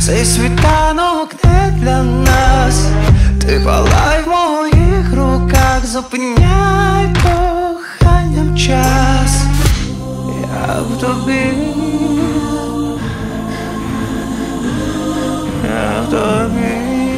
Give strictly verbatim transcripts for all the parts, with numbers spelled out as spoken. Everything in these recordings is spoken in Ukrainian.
Цей світанок не для нас. Ти палай в моїх руках, зупиняй коханням час. Я в тобі, я в тобі.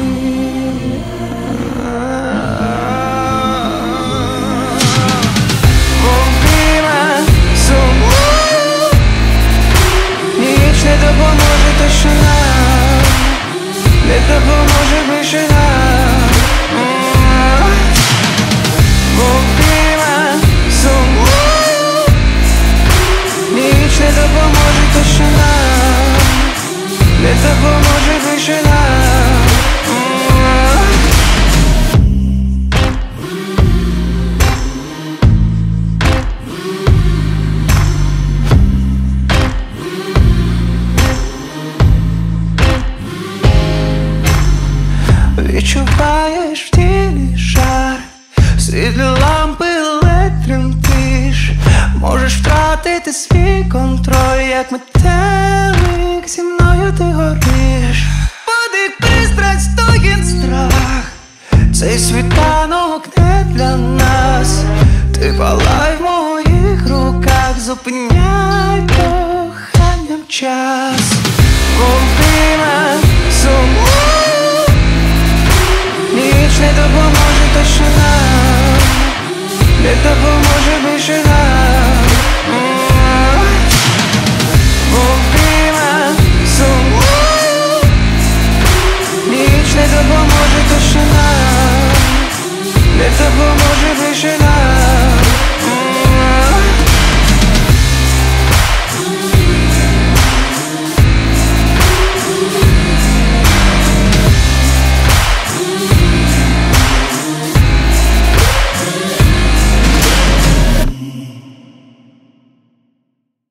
Обійме суму, ніч не допоможе тишина, не допоможе вишина. Обійме суму, ніч не допоможе тишина, не допоможе вишина. Відчуваєш в тілі жар, світлі лампи ледь тремтиш. Можеш втратити свій контроль, як метелик, зі мною ти гориш. Подих, пристрасть, стогін, страх. Цей світанок не для нас. Ти палай в моїх руках, зупиняй коханням час.